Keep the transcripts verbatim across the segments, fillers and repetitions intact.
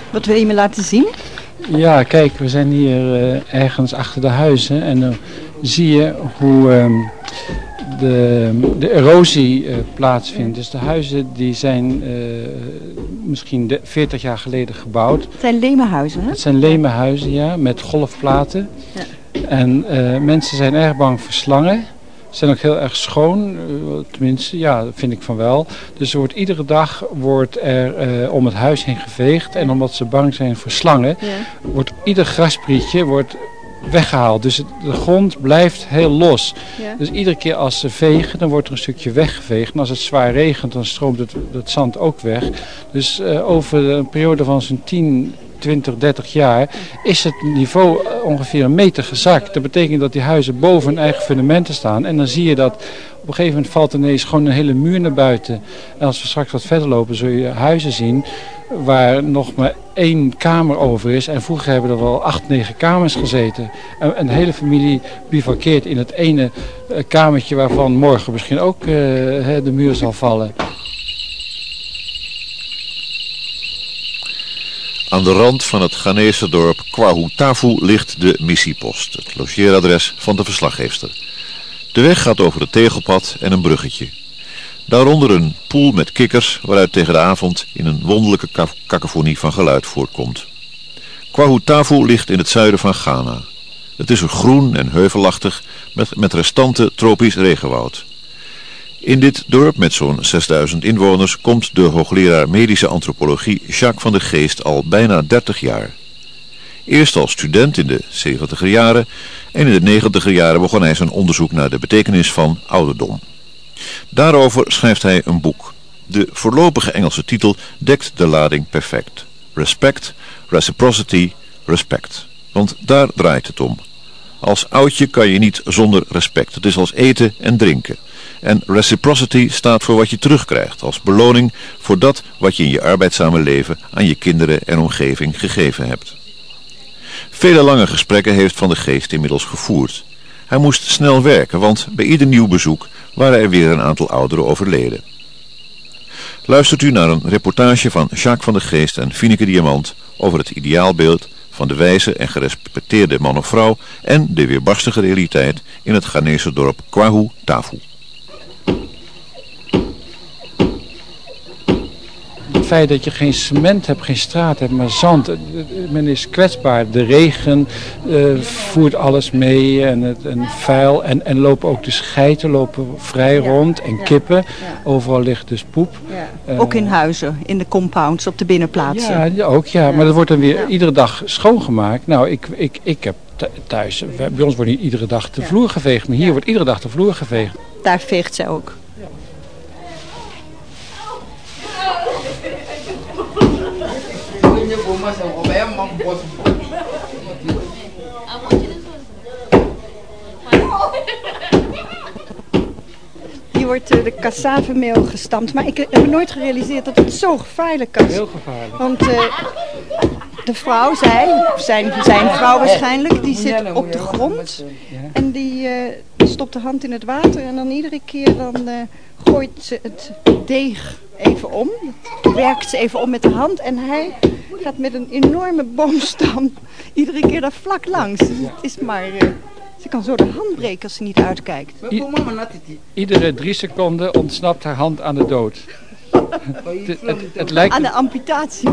Wat wil je me laten zien? Ja, kijk, we zijn hier uh, ergens achter de huizen en dan uh, zie je hoe uh, de, de erosie uh, plaatsvindt. Dus de huizen die zijn uh, misschien de, veertig jaar geleden gebouwd. Het zijn lemenhuizen, hè? Het zijn lemenhuizen, ja, met golfplaten. Ja. En uh, mensen zijn erg bang voor slangen. Ze zijn ook heel erg schoon, tenminste, ja, dat vind ik van wel. Dus er wordt iedere dag wordt er uh, om het huis heen geveegd. En omdat ze bang zijn voor slangen, ja. wordt ieder grasprietje wordt weggehaald. Dus het, de grond blijft heel los. Ja. Dus iedere keer als ze vegen, dan wordt er een stukje weggeveegd. En als het zwaar regent, dan stroomt het, het zand ook weg. Dus uh, over een periode van zo'n tien, twintig, dertig jaar is het niveau ongeveer een meter gezakt. Dat betekent dat die huizen boven hun eigen fundamenten staan. En dan zie je dat op een gegeven moment valt ineens gewoon een hele muur naar buiten. En als we straks wat verder lopen, zul je huizen zien waar nog maar één kamer over is. En vroeger hebben er wel acht, negen kamers gezeten. En een hele familie bivakkeert in het ene kamertje waarvan morgen misschien ook uh, de muur zal vallen. Aan de rand van het Ghanese dorp Kwahutafu ligt de missiepost, het logeeradres van de verslaggeefster. De weg gaat over het tegelpad en een bruggetje. Daaronder een poel met kikkers waaruit tegen de avond in een wonderlijke kakofonie van geluid voortkomt. Kwahutafu ligt in het zuiden van Ghana. Het is er groen en heuvelachtig met, met restanten tropisch regenwoud. In dit dorp met zo'n zesduizend inwoners komt de hoogleraar medische antropologie Jacques van de Geest al bijna dertig jaar. Eerst als student in de zeventiger jaren en in de negentiger jaren begon hij zijn onderzoek naar de betekenis van ouderdom. Daarover schrijft hij een boek. De voorlopige Engelse titel dekt de lading perfect. Respect, reciprocity, respect. Want daar draait het om. Als oudje kan je niet zonder respect. Het is als eten en drinken. En reciprocity staat voor wat je terugkrijgt als beloning voor dat wat je in je arbeidzame leven aan je kinderen en omgeving gegeven hebt. Vele lange gesprekken heeft Van de Geest inmiddels gevoerd. Hij moest snel werken, want bij ieder nieuw bezoek waren er weer een aantal ouderen overleden. Luistert u naar een reportage van Jacques van de Geest en Fineke Diamant over het ideaalbeeld van de wijze en gerespecteerde man of vrouw en de weerbarstige realiteit in het Ghanese dorp Kwahutafu. Het feit dat je geen cement hebt, geen straat hebt, maar zand. Men is kwetsbaar. De regen uh, voert alles mee en, het, en vuil. En, en lopen ook de geiten lopen vrij ja. rond en kippen. Ja. Ja. Overal ligt dus poep. Ja. Uh, ook in huizen, in de compounds, op de binnenplaatsen. Ja, ook ja. ja. Maar dat wordt dan weer ja. iedere dag schoongemaakt. Nou, ik, ik, ik heb thuis, bij ons wordt niet iedere dag de vloer geveegd. Maar hier ja. wordt iedere dag de vloer geveegd. Daar veegt zij ook. Ja. Hier wordt uh, de cassavemeel gestampt, maar ik heb nooit gerealiseerd dat het zo gevaarlijk was. Heel gevaarlijk. Want uh, de vrouw, zij, zijn, zijn vrouw waarschijnlijk, die zit op de grond en die uh, stopt de hand in het water en dan iedere keer dan uh, gooit ze het deeg even om, werkt ze even om met de hand en hij gaat met een enorme boomstam iedere keer daar vlak langs. Het is maar, uh, ze kan zo de hand breken als ze niet uitkijkt. I- iedere drie seconden ontsnapt haar hand aan de dood. het, het, het lijkt aan de amputatie.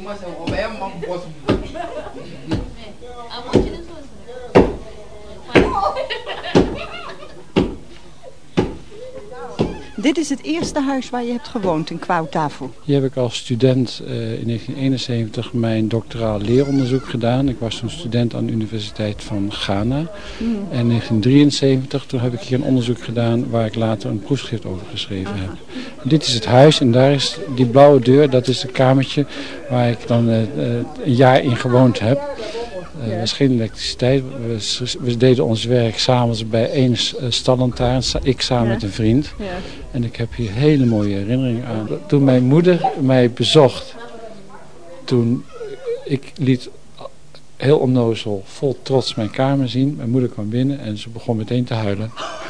Dit is het eerste huis waar je hebt gewoond in Kwahutafu. Hier heb ik als student uh, in negentien eenenzeventig mijn doctoraal leeronderzoek gedaan. Ik was toen student aan de Universiteit van Ghana. Mm. En in negentien drieënzeventig toen heb ik hier een onderzoek gedaan waar ik later een proefschrift over geschreven Aha. heb. En dit is het huis en daar is die blauwe deur, dat is het kamertje waar ik dan uh, uh, een jaar in gewoond heb. Er uh, was geen elektriciteit. We, we deden ons werk s'avonds bij één stallantaarn. Ik samen ja. met een vriend. Ja. En ik heb hier hele mooie herinneringen aan. Toen mijn moeder mij bezocht, toen ik liet heel onnozel, vol trots mijn kamer zien. Mijn moeder kwam binnen en ze begon meteen te huilen.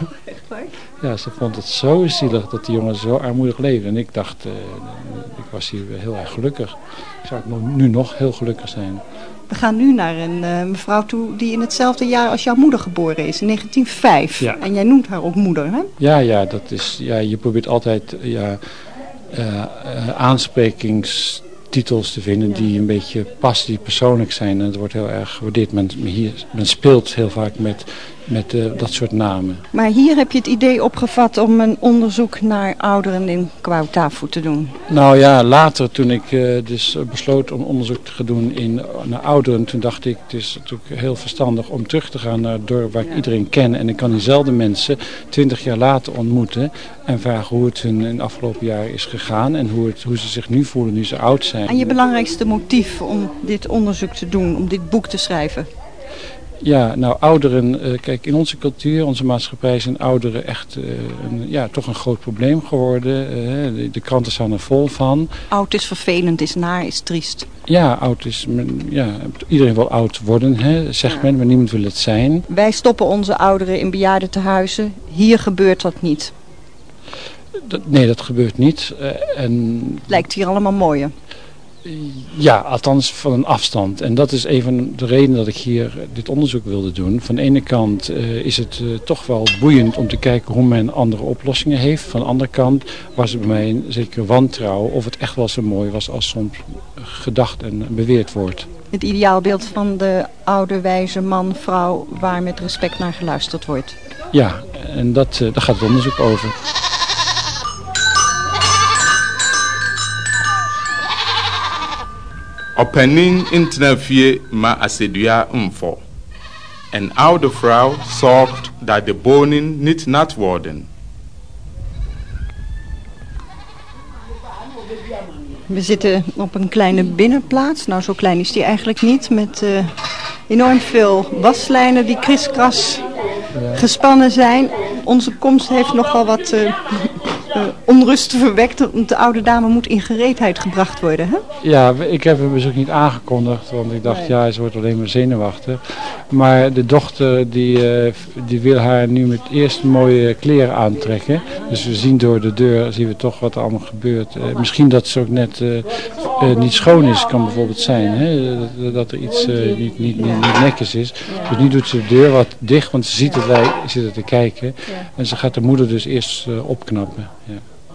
Ja, ze vond het zo zielig dat die jongen zo armoedig leefde. En ik dacht, uh, ik was hier heel erg gelukkig. Ik zou nog, nu nog heel gelukkig zijn. We gaan nu naar een uh, mevrouw toe die in hetzelfde jaar als jouw moeder geboren is, in negentien vijf. Ja. En jij noemt haar ook moeder, hè? Ja, ja, dat is, ja, je probeert altijd ja, uh, uh, aansprekingstitels te vinden ja. die een beetje passen, die persoonlijk zijn. En het wordt heel erg gewaardeerd. Men, hier, men speelt heel vaak met, met uh, dat soort namen. Maar hier heb je het idee opgevat om een onderzoek naar ouderen in KwaUtafu te doen. Nou ja, later toen ik uh, dus besloot om onderzoek te gaan doen in, naar ouderen, toen dacht ik, het is natuurlijk heel verstandig om terug te gaan naar het dorp waar ik ja. iedereen ken. En ik kan diezelfde mensen twintig jaar later ontmoeten en vragen hoe het hun in de afgelopen jaren is gegaan en hoe, het, hoe ze zich nu voelen nu ze oud zijn. En je belangrijkste motief om dit onderzoek te doen, om dit boek te schrijven? Ja, nou ouderen, uh, kijk in onze cultuur, onze maatschappij zijn ouderen echt uh, een, ja, toch een groot probleem geworden. Uh, de, de kranten staan er vol van. Oud is vervelend, is naar, is triest. Ja, oud is, ja, iedereen wil oud worden, hè, zegt ja. men, maar niemand wil het zijn. Wij stoppen onze ouderen in bejaardentehuizen, hier gebeurt dat niet. Dat, nee, dat gebeurt niet. Uh, en... Het lijkt hier allemaal mooier. Ja, althans van een afstand. En dat is een van de redenen dat ik hier dit onderzoek wilde doen. Van de ene kant uh, is het uh, toch wel boeiend om te kijken hoe men andere oplossingen heeft. Van de andere kant was het bij mij een zekere wantrouwen of het echt wel zo mooi was als soms gedacht en beweerd wordt. Het ideaalbeeld van de oude, wijze man, vrouw waar met respect naar geluisterd wordt. Ja, en dat, uh, daar gaat het onderzoek over. Opening internefie ma asedua mfo. Een oude vrouw zorgt dat de bonen niet nat worden. We zitten op een kleine binnenplaats. Nou, zo klein is die eigenlijk niet. Met uh, enorm veel waslijnen die kriskras gespannen zijn. Onze komst heeft nogal wat uh, uh, onrust verwekt. Want de oude dame moet in gereedheid gebracht worden, hè? Ja, ik heb hem bezoek niet aangekondigd. Want ik dacht, nee. ja, ze wordt alleen maar zenuwachtig. Maar de dochter die, uh, die wil haar nu met eerst mooie kleren aantrekken. Dus we zien door de deur, zien we toch wat er allemaal gebeurt. Uh, misschien dat ze ook net uh, uh, niet schoon is, kan bijvoorbeeld zijn. Hè? Dat, dat er iets uh, niet, niet, niet, niet netjes is. Dus nu doet ze de deur wat dicht, want ze ziet dat wij zitten te kijken. En ze gaat de moeder dus eerst uh, opknappen. Ja.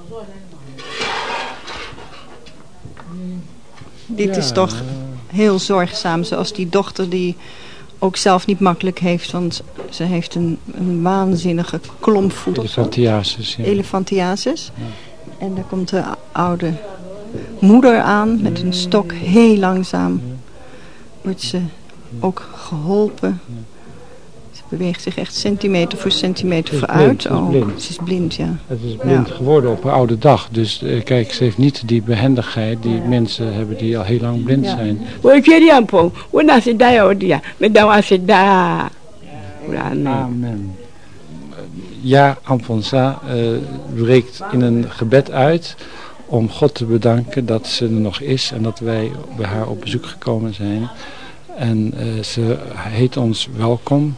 Dit is toch heel zorgzaam, zoals die dochter die ook zelf niet makkelijk heeft, want ze heeft een, een waanzinnige klompvoet. Elefantiasis, ja. Elefantiasis. Ja. En daar komt de oude moeder aan met een stok, heel langzaam wordt ze ook geholpen. Ze beweegt zich echt centimeter voor centimeter vooruit. Blind, oh, blind. Ze is blind, ja. Het is blind ja. geworden op haar oude dag. Dus uh, kijk, ze heeft niet die behendigheid die ja. mensen hebben die al heel lang blind ja. zijn. Amen. Ja, Amponsa uh, breekt in een gebed uit om God te bedanken dat ze er nog is en dat wij bij haar op bezoek gekomen zijn. En uh, ze heet ons welkom.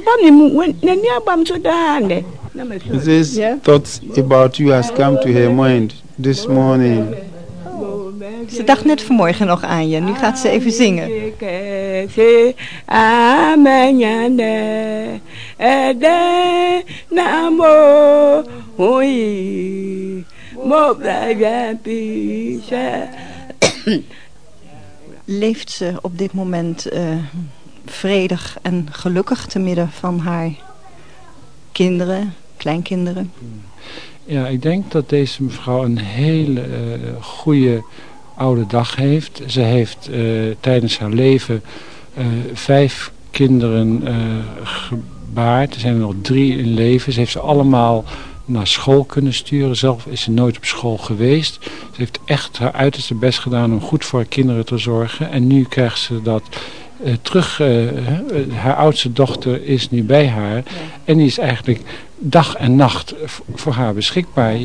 This yeah. thought about you has come to her mind this morning. Ze dacht net vanmorgen nog aan je. Nu gaat ze even zingen. Leeft ze op dit moment uh, vredig en gelukkig te midden van haar kinderen, kleinkinderen? Ja, ik denk dat deze mevrouw een hele uh, goede oude dag heeft. Ze heeft uh, tijdens haar leven uh, vijf kinderen uh, gebaard. Er zijn er nog drie in leven. Ze heeft ze allemaal naar school kunnen sturen. Zelf is ze nooit op school geweest. Ze heeft echt haar uiterste best gedaan om goed voor haar kinderen te zorgen. En nu krijgt ze dat uh, terug. Uh, haar oudste dochter is nu bij haar. Ja. En die is eigenlijk dag en nacht v- voor haar beschikbaar.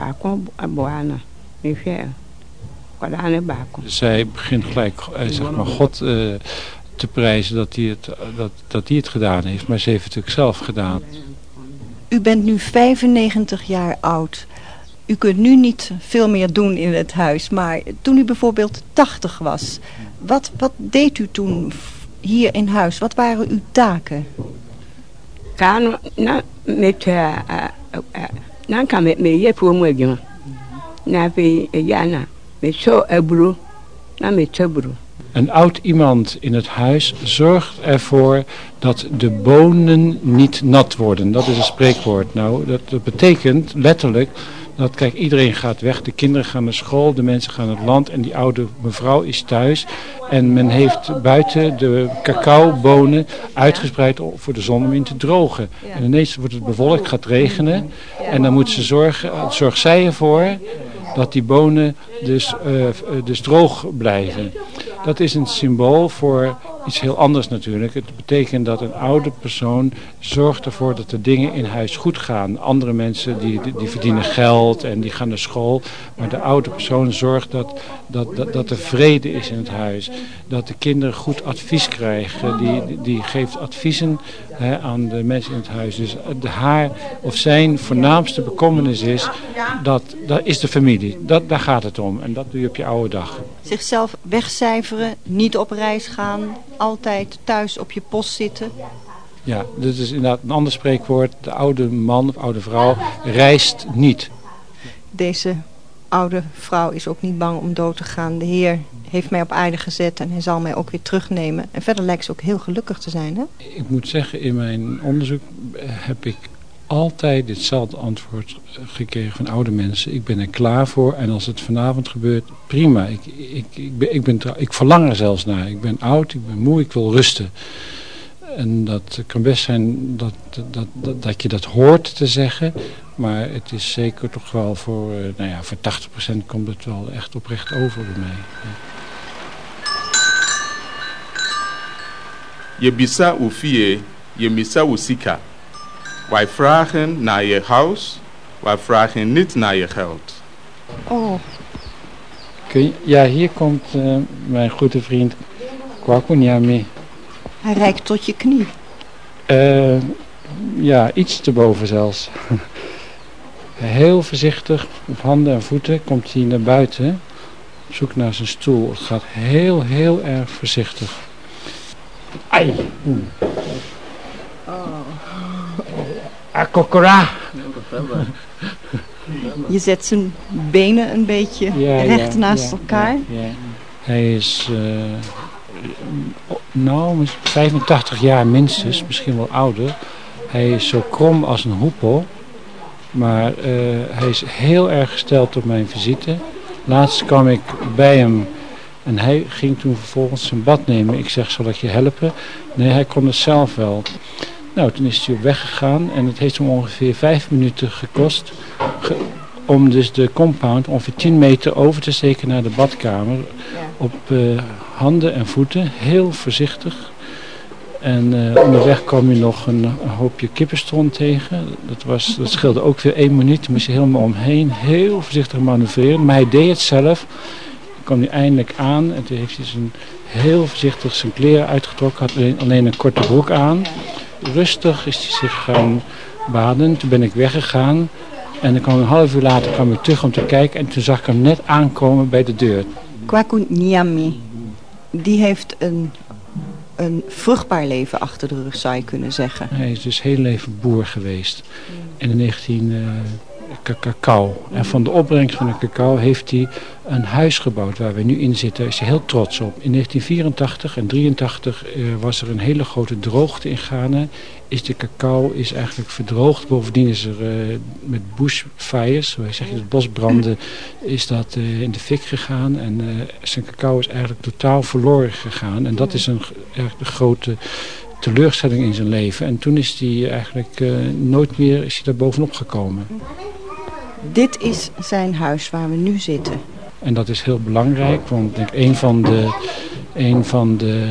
Zij begint gelijk uh, zeg maar God uh, te prijzen dat hij het, dat, dat hij het gedaan heeft. Maar ze heeft het natuurlijk zelf gedaan. U bent nu vijfennegentig jaar oud. U kunt nu niet veel meer doen in het huis. Maar toen u bijvoorbeeld tachtig was. Wat, wat deed u toen hier in huis? Wat waren uw taken? Kan na met na kan met me je voor me gaan. Na be jana met zo ebro na met ebro. Een oud iemand in het huis zorgt ervoor dat de bonen niet nat worden. Dat is een spreekwoord. Nou, dat, dat betekent letterlijk dat, kijk, iedereen gaat weg. De kinderen gaan naar school, de mensen gaan naar het land en die oude mevrouw is thuis. En men heeft buiten de cacaobonen uitgespreid voor de zon om in te drogen. En ineens wordt het bewolkt, gaat regenen. En dan moet ze zorgen, zorgt zij ervoor dat die bonen dus, uh, dus droog blijven. Dat is een symbool voor iets heel anders natuurlijk. Het betekent dat een oude persoon zorgt ervoor dat de dingen in huis goed gaan. Andere mensen die, die, die verdienen geld en die gaan naar school. Maar de oude persoon zorgt dat, dat, dat, dat er vrede is in het huis. Dat de kinderen goed advies krijgen. Die, die, die geeft adviezen hè, aan de mensen in het huis. Dus de haar of zijn voornaamste bekommernis is, dat, dat is de familie. Dat, daar gaat het om. En dat doe je op je oude dag. Zichzelf wegcijferen, niet op reis gaan, altijd thuis op je post zitten. Ja, dit is inderdaad een ander spreekwoord. De oude man of oude vrouw reist niet. Deze oude vrouw is ook niet bang om dood te gaan. De Heer heeft mij op aarde gezet en hij zal mij ook weer terugnemen. En verder lijkt ze ook heel gelukkig te zijn, hè? Ik moet zeggen, in mijn onderzoek heb ik altijd ditzelfde antwoord gekregen van oude mensen. Ik ben er klaar voor en als het vanavond gebeurt, prima. Ik, ik, ik, ben, ik, ben, ik verlang er zelfs naar. Ik ben oud, ik ben moe, ik wil rusten. En dat kan best zijn dat, dat, dat, dat je dat hoort te zeggen. Maar het is zeker toch wel voor, nou ja, voor tachtig procent komt het wel echt oprecht over bij mij. Ja. Je bisa ufie, je misa usika. Wij vragen naar je huis, wij vragen niet naar je geld. Oh. Kun je, ja, hier komt uh, mijn goede vriend Kwaku Nyame. Hij reikt tot je knie. Uh, ja, iets te boven zelfs. Heel voorzichtig, op handen en voeten, komt hij naar buiten. Op zoek naar zijn stoel. Het gaat heel, heel erg voorzichtig. Ai! Hmm. Oh. Akokora! Je zet zijn benen een beetje ja, recht ja, naast ja, elkaar. Ja, ja. Hij is uh, nou vijfentachtig jaar minstens, misschien wel ouder. Hij is zo krom als een hoepel. Maar uh, hij is heel erg gesteld op mijn visite. Laatst kwam ik bij hem en hij ging toen vervolgens zijn bad nemen. Ik zeg, zal ik je helpen? Nee, hij kon het zelf wel. Nou, toen is hij op weg gegaan en het heeft hem ongeveer vijf minuten gekost ge, om dus de compound ongeveer tien meter over te steken naar de badkamer. Ja. Op uh, handen en voeten, heel voorzichtig. En uh, onderweg kwam je nog een, een hoopje kippenstron tegen. Dat, was, dat scheelde ook weer één minuut. Toen moest je helemaal omheen, heel voorzichtig manoeuvreren. Maar hij deed het zelf. Hij kwam nu eindelijk aan en toen heeft hij zijn, heel voorzichtig zijn kleren uitgetrokken. Had alleen, alleen een korte broek aan. Rustig is hij zich gaan baden. Toen ben ik weggegaan. En dan kwam een half uur later kwam ik terug om te kijken. En toen zag ik hem net aankomen bij de deur. Kwaku Nyame, die heeft een, een vruchtbaar leven achter de rug, zou je kunnen zeggen. Hij is dus heel leven boer geweest. En in negentien uh, cacao. En van de opbrengst van de cacao heeft hij een huis gebouwd waar we nu in zitten. Daar is hij heel trots op. In negentien vierentachtig en drieëntachtig uh, was er een hele grote droogte in Ghana. Is de cacao is eigenlijk verdroogd. Bovendien is er uh, met bushfires, zo zeg je het, bosbranden, is dat uh, in de fik gegaan. En uh, zijn cacao is eigenlijk totaal verloren gegaan. En dat is een, eigenlijk de grote teleurstelling in zijn leven. En toen is hij eigenlijk uh, nooit meer is hij daar bovenop gekomen. Dit is zijn huis waar we nu zitten. En dat is heel belangrijk, want ik denk een van de, een van de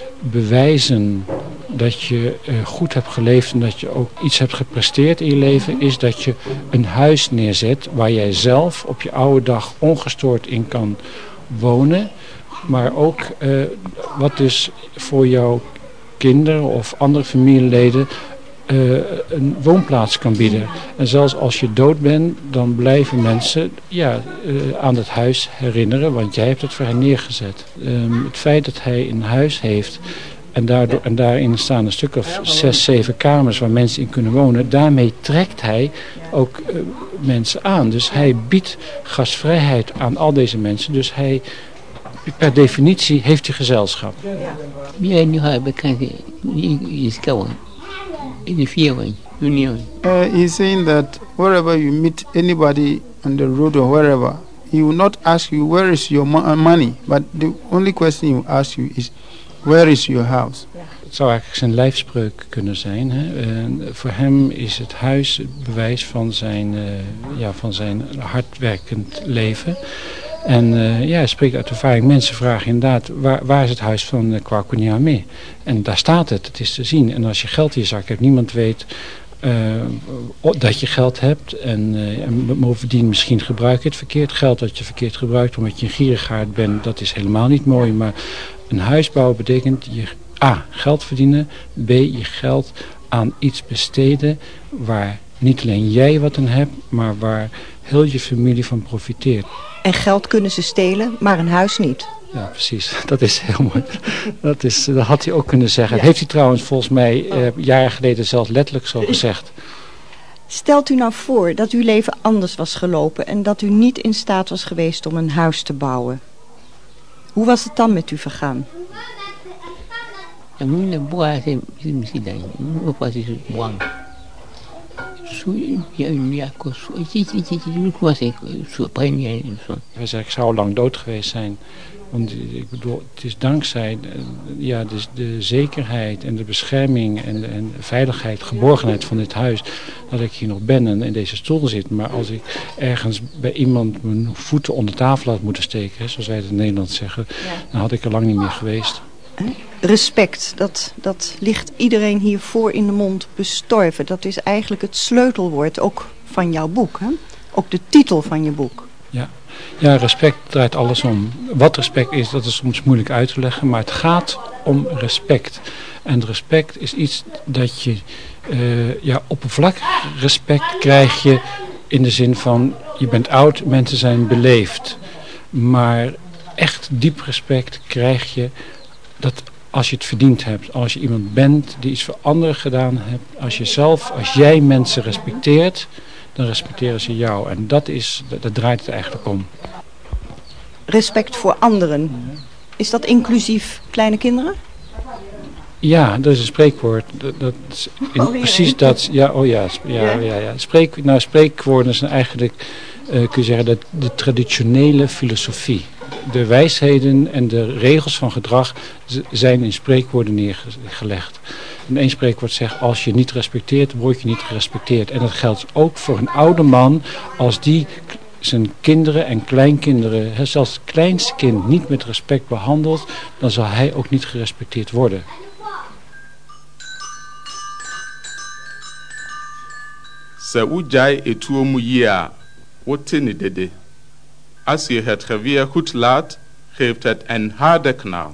bewijzen dat je uh, goed hebt geleefd en dat je ook iets hebt gepresteerd in je leven, is dat je een huis neerzet waar jij zelf op je oude dag ongestoord in kan wonen. Maar ook uh, wat dus voor jouw kinderen of andere familieleden uh, een woonplaats kan bieden. En zelfs als je dood bent, dan blijven mensen ja, uh, aan het huis herinneren, want jij hebt het voor hen neergezet. Um, het feit dat hij een huis heeft en, daardoor, en daarin staan een stuk of zes, zeven kamers waar mensen in kunnen wonen, daarmee trekt hij ook uh, mensen aan. Dus hij biedt gastvrijheid aan al deze mensen, dus hij per definitie heeft hij gezelschap. Ja, nu heb ik is gewoon in de vier union. Uh, he's saying that wherever you meet anybody on the road or wherever, he will not ask you where is your mo- money, but the only question he will ask you is where is your house. Het zou eigenlijk zijn lijfspreuk kunnen zijn. Hè? En voor hem is het huis het bewijs van zijn, uh, ja, van zijn hardwerkend leven. En uh, ja, hij spreekt uit ervaring. Mensen vragen inderdaad, waar, waar is het huis van uh, Kwaku Nyame? En daar staat het, het is te zien. En als je geld in je zak hebt, niemand weet uh, dat je geld hebt. En, uh, en bovendien misschien gebruik je het verkeerd. Geld dat je verkeerd gebruikt omdat je een gierigaard bent, dat is helemaal niet mooi. Maar een huis bouwen betekent je A, geld verdienen. B, je geld aan iets besteden waar niet alleen jij wat aan hebt, maar waar heel je familie van profiteert. En geld kunnen ze stelen, maar een huis niet. Ja, precies. Dat is heel mooi. Dat, is, dat had hij ook kunnen zeggen. Ja. Heeft hij trouwens volgens mij eh, jaren geleden zelfs letterlijk zo gezegd. Stelt u nou voor dat uw leven anders was gelopen en dat u niet in staat was geweest om een huis te bouwen. Hoe was het dan met u vergaan? Hij zei, ik zou lang dood geweest zijn. Want ik bedoel, het is dankzij ja, de, de zekerheid en de bescherming en de, en de veiligheid, geborgenheid van dit huis, dat ik hier nog ben en in deze stoel zit. Maar als ik ergens bij iemand mijn voeten onder tafel had moeten steken, zoals wij het in Nederland zeggen, ja, dan had ik er lang niet meer geweest. Respect, dat, dat ligt iedereen hiervoor in de mond bestorven. Dat is eigenlijk het sleutelwoord ook van jouw boek, hè? Ook de titel van je boek. Ja. Ja, respect draait alles om. Wat respect is, dat is soms moeilijk uit te leggen, maar het gaat om respect. En respect is iets dat je, uh, ja, oppervlakkig respect krijg je in de zin van, je bent oud, mensen zijn beleefd. Maar echt diep respect krijg je dat als je het verdiend hebt. Als je iemand bent die iets voor anderen gedaan hebt. Als je zelf, als jij mensen respecteert, dan respecteren ze jou. En dat is, dat, dat draait het eigenlijk om. Respect voor anderen. Is dat inclusief kleine kinderen? Ja, dat is een spreekwoord. Dat, dat is in, oh, precies dat. Ja, oh ja, ja, ja. ja, ja. Spreek, nou, spreekwoorden zijn eigenlijk, uh, kun je zeggen, de, de traditionele filosofie. De wijsheden en de regels van gedrag zijn in spreekwoorden neergelegd. En één spreekwoord zegt, als je niet respecteert, word je niet gerespecteerd. En dat geldt ook voor een oude man, als die zijn kinderen en kleinkinderen, zelfs het kleinste kind, niet met respect behandelt, dan zal hij ook niet gerespecteerd worden. Sɛ wogyae etuo mu yie a, wote ne dede. Als je het geweer goed laat, geeft het een harde knal.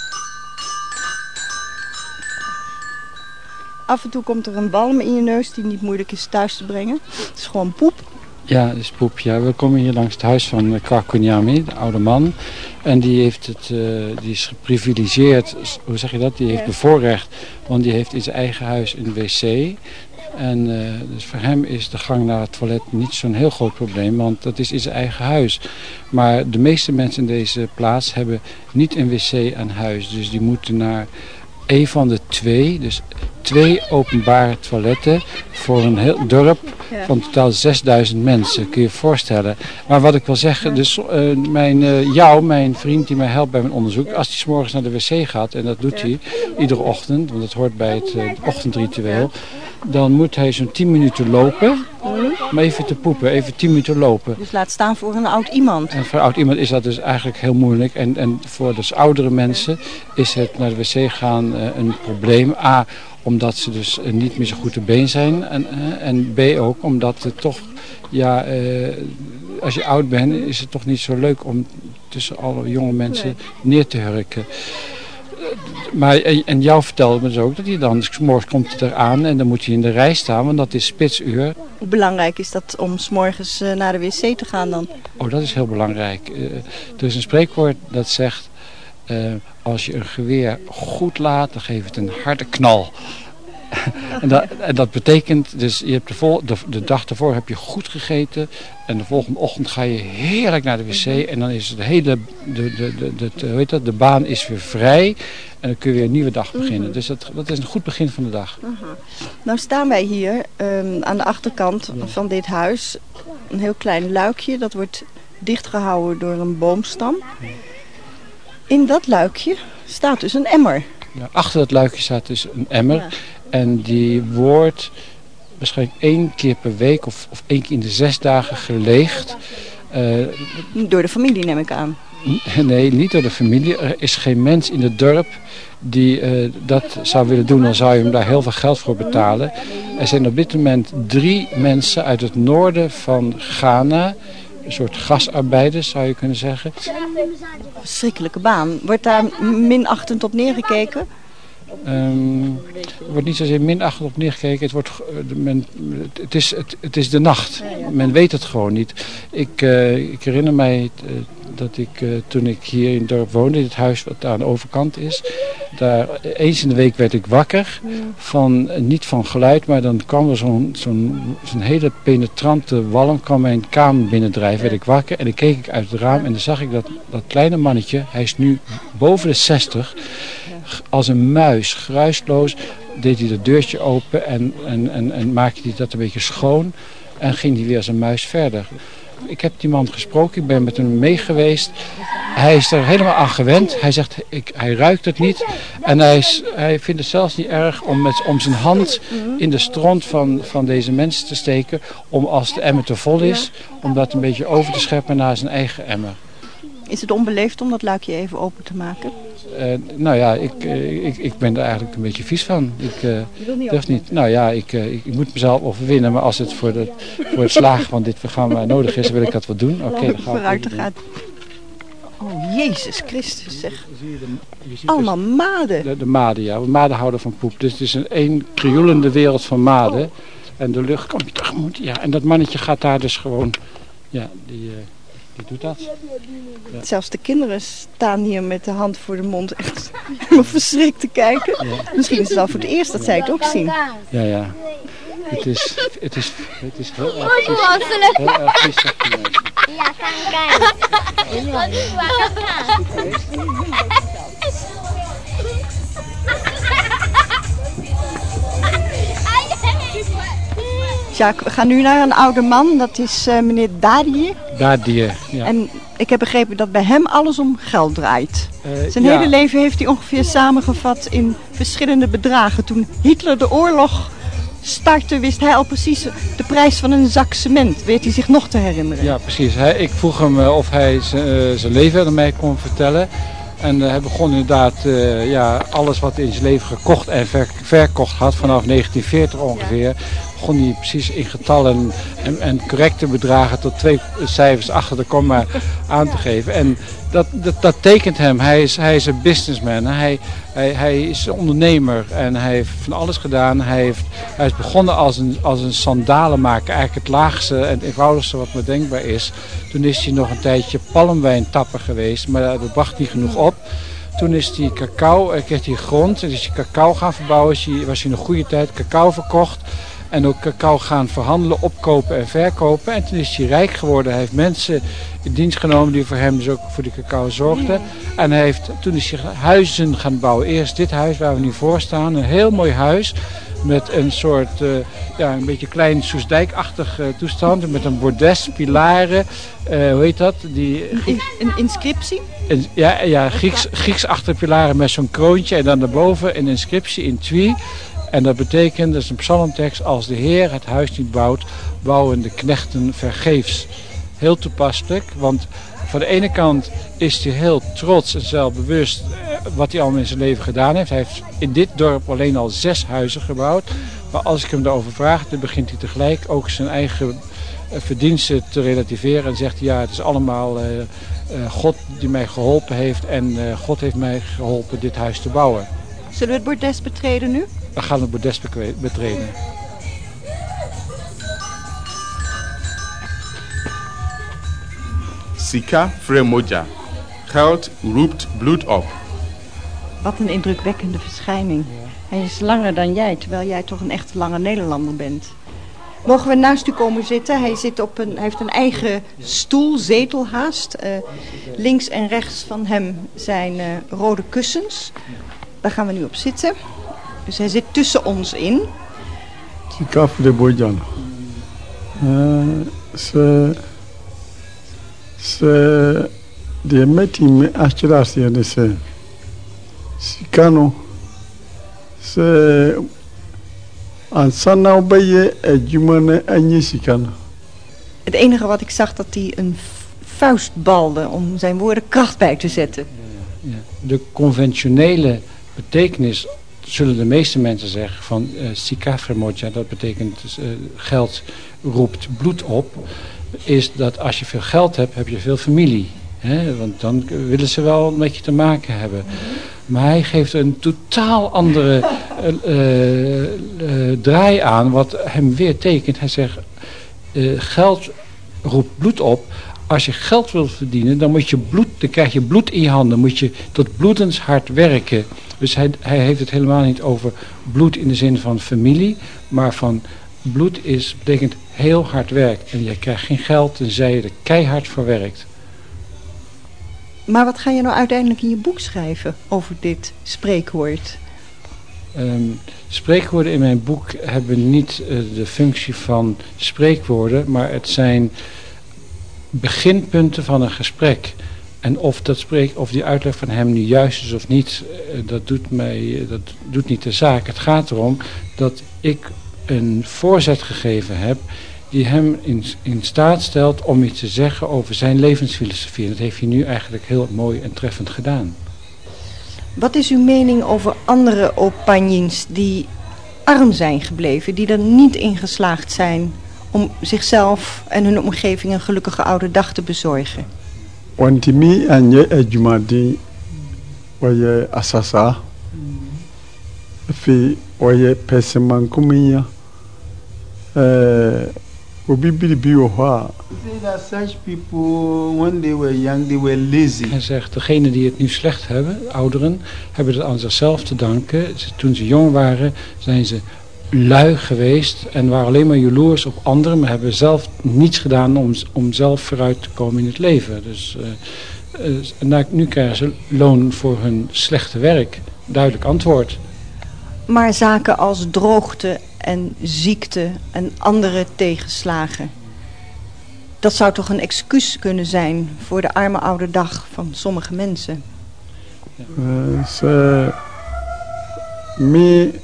Af en toe komt er een walm in je neus die niet moeilijk is thuis te brengen. Het is gewoon poep. Ja, het is poep. Ja. We komen hier langs het huis van Kwaku Nyame, de oude man. En die, heeft het, uh, die is geprivilegeerd, hoe zeg je dat? Die heeft bevoorrecht, want die heeft in zijn eigen huis een wc. En uh, dus voor hem is de gang naar het toilet niet zo'n heel groot probleem, want dat is in zijn eigen huis. Maar de meeste mensen in deze plaats hebben niet een wc aan huis. Dus die moeten naar een van de twee, dus twee openbare toiletten voor een heel dorp van totaal zesduizend mensen, kun je je voorstellen. Maar wat ik wil zeggen, dus uh, mijn, uh, jou, mijn vriend die mij helpt bij mijn onderzoek, als hij 's morgens naar de wc gaat, en dat doet hij iedere ochtend, want dat hoort bij het uh, ochtendritueel, dan moet hij zo'n tien minuten lopen, om even te poepen, even tien minuten lopen. Dus laat staan voor een oud iemand. En voor oud iemand is dat dus eigenlijk heel moeilijk. En, en voor dus oudere mensen is het naar de wc gaan uh, een probleem. A, omdat ze dus uh, niet meer zo goed te been zijn. En, uh, en B ook, omdat het toch, ja, uh, als je oud bent, is het toch niet zo leuk om tussen alle jonge mensen neer te hurken. maar, en, en jou vertelde me dus ook dat hij dan, 's morgens komt hij eraan en dan moet hij in de rij staan, want dat is spitsuur. Hoe belangrijk is dat om 's morgens uh, naar de wc te gaan dan? Oh, dat is heel belangrijk. Uh, er is een spreekwoord dat zegt, uh, als je een geweer goed laat, dan geeft het een harde knal. En dat, en dat betekent, dus je hebt de, vol, de, de dag ervoor heb je goed gegeten en de volgende ochtend ga je heerlijk naar de wc en dan is de hele, de, de, de, de, de, hoe heet dat, de baan is weer vrij en dan kun je weer een nieuwe dag beginnen. Mm-hmm. Dus dat, dat is een goed begin van de dag. Uh-huh. Nou staan wij hier um, aan de achterkant ja. van dit huis, een heel klein luikje, dat wordt dichtgehouden door een boomstam. In dat luikje staat dus een emmer. Ja, achter dat luikje staat dus een emmer. Ja. En die wordt waarschijnlijk één keer per week of, of één keer in de zes dagen geleegd. Uh, door de familie neem ik aan. Nee, niet door de familie. Er is geen mens in het dorp die uh, dat zou willen doen. Dan zou je hem daar heel veel geld voor betalen. Er zijn op dit moment drie mensen uit het noorden van Ghana. Een soort gastarbeiders zou je kunnen zeggen. Verschrikkelijke baan. Wordt daar minachtend op neergekeken? Um, er wordt niet zozeer minachtend op neergekeken. Het, wordt, men, het, is, het, het is de nacht. Men weet het gewoon niet. Ik, uh, ik herinner mij uh, dat ik uh, toen ik hier in het dorp woonde, in het huis wat aan de overkant is, daar eens in de week werd ik wakker. Van, niet van geluid, maar dan kwam er zo'n, zo'n, zo'n hele penetrante walm, kwam mijn kamer binnendrijven, werd ik wakker en dan keek ik uit het raam en dan zag ik dat, dat kleine mannetje, hij is nu boven de zestig, als een muis, geruisloos, deed hij het deurtje open en, en, en, en maakte hij dat een beetje schoon en ging hij weer als een muis verder. Ik heb die man gesproken, ik ben met hem mee geweest. Hij is er helemaal aan gewend. Hij zegt, ik, hij ruikt het niet. En hij, is, hij vindt het zelfs niet erg om, met, om zijn hand in de stront van, van deze mensen te steken. Om als de emmer te vol is, om dat een beetje over te scheppen naar zijn eigen emmer. Is het onbeleefd om dat luikje even open te maken? Uh, nou ja, ik, uh, ik, ik ben er eigenlijk een beetje vies van. Ik uh, niet durf niet. Nou ja, ik, uh, ik, ik moet mezelf overwinnen, maar als het voor, de, voor het slagen van dit programma nodig is, wil ik dat wel doen. Oké, okay, dan ga vooruit te gaan. Oh, Jezus Christus, zeg. Allemaal maden. De, de maden, ja. Maden houden van poep. Dus het is een één krioelende wereld van maden. Oh. En de lucht komt je tegemoet. Ja, en dat mannetje gaat daar dus gewoon, ja, die... Uh, Die doet dat. Ja. Zelfs de kinderen staan hier met de hand voor de mond echt helemaal verschrikt te kijken. Ja. Misschien is het wel voor het eerst dat zij het ook zien. Ja, ja. Het is, het is, het is heel erg vies. Heel erg vies. Ja, Jacques, we gaan nu naar een oude man, dat is uh, meneer Dadie. Dadie, ja. En ik heb begrepen dat bij hem alles om geld draait. Uh, Zijn ja. hele leven heeft hij ongeveer samengevat in verschillende bedragen. Toen Hitler de oorlog startte, wist hij al precies de prijs van een zak cement. Weet hij zich nog te herinneren? Ja, precies. Hij, ik vroeg hem uh, of hij zijn uh, leven aan mij kon vertellen. En uh, hij begon inderdaad uh, ja, alles wat hij in zijn leven gekocht en ver, verkocht had, vanaf negentien veertig ongeveer, ja. begon hij precies in getallen en, en correcte bedragen tot twee cijfers achter de komma aan te geven. En dat, dat, dat tekent hem. Hij is, hij is een businessman. Hij, hij, hij is een ondernemer en hij heeft van alles gedaan. Hij, heeft, hij is begonnen als een, als een sandalenmaker, eigenlijk het laagste en het eenvoudigste wat maar denkbaar is. Toen is hij nog een tijdje palmwijntapper geweest, maar dat bracht niet genoeg op. Toen is hij cacao, kreeg hij grond en is hij cacao gaan verbouwen. Is hij, was hij in een goede tijd cacao verkocht. En ook cacao gaan verhandelen, opkopen en verkopen. En toen is hij rijk geworden. Hij heeft mensen in dienst genomen die voor hem dus ook voor die cacao zorgden. En hij heeft, toen is hij huizen gaan bouwen. Eerst dit huis waar we nu voor staan. Een heel mooi huis. Met een soort, uh, ja, een beetje klein Soesdijk-achtig uh, toestand. Met een bordes, pilaren. Uh, hoe heet dat? Die, een, een inscriptie? Een, ja, ja Grieks, Grieks-achtige pilaren met zo'n kroontje. En dan daarboven een inscriptie in twi. En dat betekent, dat is een psalmtekst, als de Heer het huis niet bouwt, bouwen de knechten vergeefs. Heel toepasselijk, want van de ene kant is hij heel trots en zelfbewust wat hij allemaal in zijn leven gedaan heeft. Hij heeft in dit dorp alleen al zes huizen gebouwd. Maar als ik hem daarover vraag, dan begint hij tegelijk ook zijn eigen verdiensten te relativeren. En zegt hij, ja, het is allemaal uh, uh, God die mij geholpen heeft en uh, God heeft mij geholpen dit huis te bouwen. Zullen we het bordes betreden nu? We gaan het bordes betreden. Sika Fremoja. Geld roept bloed op. Wat een indrukwekkende verschijning. Hij is langer dan jij, terwijl jij toch een echte lange Nederlander bent. Mogen we naast u komen zitten? Hij, zit op een, hij heeft een eigen stoel, zetel haast. Uh, links en rechts van hem zijn uh, rode kussens. Daar gaan we nu op zitten. Dus hij zit tussen ons in. Sika Fremoja. Ze... Ze... De meeting achterasi en ze... Sikano... Ze... Ansana bij je jumane anje sikano. Het enige wat ik zag, dat hij een vuist balde om zijn woorden kracht bij te zetten. Ja, ja. De conventionele betekenis, zullen de meeste mensen zeggen, van uh, Sika Fremoja, dat betekent uh, geld roept bloed op, is dat als je veel geld hebt, heb je veel familie. Hè? Want dan willen ze wel met je te maken hebben. Maar hij geeft een totaal andere uh, uh, uh, draai aan, wat hem weer tekent. Hij zegt, uh, geld roept bloed op. Als je geld wilt verdienen, dan, moet je bloed, dan krijg je bloed in je handen. Moet je tot bloedens hard werken. Dus hij, hij heeft het helemaal niet over bloed in de zin van familie, maar van bloed is, betekent heel hard werk. En je krijgt geen geld tenzij je er keihard voor werkt. Maar wat ga je nou uiteindelijk in je boek schrijven over dit spreekwoord? Um, spreekwoorden in mijn boek hebben niet uh, de functie van spreekwoorden, maar het zijn beginpunten van een gesprek. En of, dat spreek, of die uitleg van hem nu juist is of niet, uh, dat, doet mij, dat doet niet de zaak. Het gaat erom dat ik een voorzet gegeven heb die hem in, in staat stelt om iets te zeggen over zijn levensfilosofie. En dat heeft hij nu eigenlijk heel mooi en treffend gedaan. Wat is uw mening over andere Opanjins die arm zijn gebleven, die er niet in geslaagd zijn om zichzelf en hun omgeving een gelukkige oude dag te bezorgen? Wantimi anje ejumadi waye asasa. Fi waye peseman kumiya. Eh Obi bi oha. That such people when they were young they were lazy. Hij zegt, degenen die het nu slecht hebben, ouderen, hebben het aan zichzelf te danken. Toen ze jong waren, zijn ze lui geweest en waren alleen maar jaloers op anderen, maar hebben zelf niets gedaan om, om zelf vooruit te komen in het leven. Dus uh, uh, nu krijgen ze loon voor hun slechte werk. Duidelijk antwoord. Maar zaken als droogte en ziekte en andere tegenslagen, dat zou toch een excuus kunnen zijn voor de arme oude dag van sommige mensen? Uh, so, me,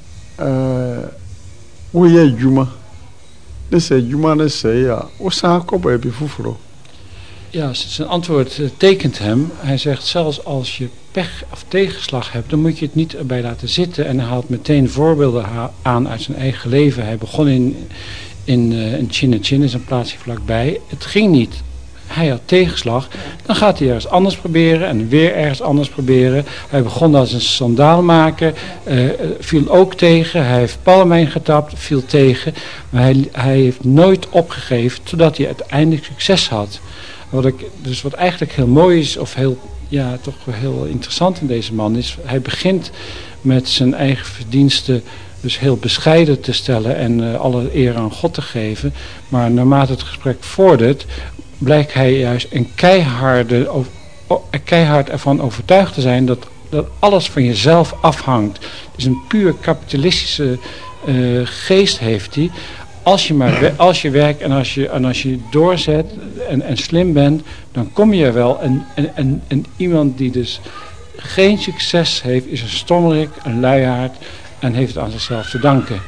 hoe je juma? Dus juma ne zei ja, osa kopen heb je fufro. Ja, zijn antwoord uh, tekent hem. Hij zegt, zelfs als je pech of tegenslag hebt, dan moet je het niet erbij laten zitten. En hij haalt meteen voorbeelden ha- aan uit zijn eigen leven. Hij begon in, in, uh, in Chinne Chinne, zijn plaatsje vlakbij. Het ging niet. Hij had tegenslag. Dan gaat hij ergens anders proberen en weer ergens anders proberen. Hij begon als een sandaalmaker, uh, viel ook tegen. Hij heeft palmijn getapt, viel tegen. Maar hij, hij heeft nooit opgegeven totdat hij uiteindelijk succes had. Wat ik, dus wat eigenlijk heel mooi is, of heel, ja, toch heel interessant in deze man is, hij begint met zijn eigen verdiensten dus heel bescheiden te stellen en uh, alle eer aan God te geven. Maar naarmate het gesprek vordert, blijkt hij juist een keiharde, oh, keihard ervan overtuigd te zijn dat, dat alles van jezelf afhangt. Dus een puur kapitalistische uh, geest heeft hij. Als je maar als je werkt en als je, en als je doorzet en, en slim bent, dan kom je er wel. En, en, en, en iemand die dus geen succes heeft, is een stommerik, een luiaard en heeft het aan zichzelf te danken.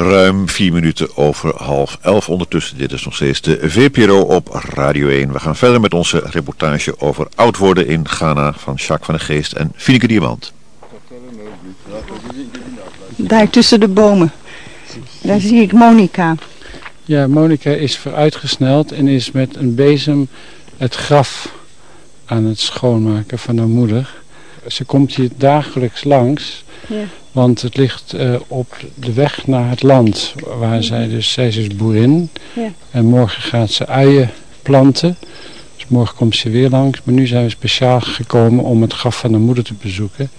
Ruim vier minuten over half elf ondertussen. Dit is nog steeds de V P R O op Radio één. We gaan verder met onze reportage over oud worden in Ghana van Jacques van der Geest en Fineke Diamant. Daar tussen de bomen. Daar zie ik Monica. Ja, Monica is vooruitgesneld en is met een bezem het graf aan het schoonmaken van haar moeder. Ze komt hier dagelijks langs, ja. Want het ligt uh, op de weg naar het land. Waar zij dus, zij is dus boerin. Ja. En morgen gaat ze uien planten. Dus morgen komt ze weer langs. Maar nu zijn we speciaal gekomen om het graf van haar moeder te bezoeken.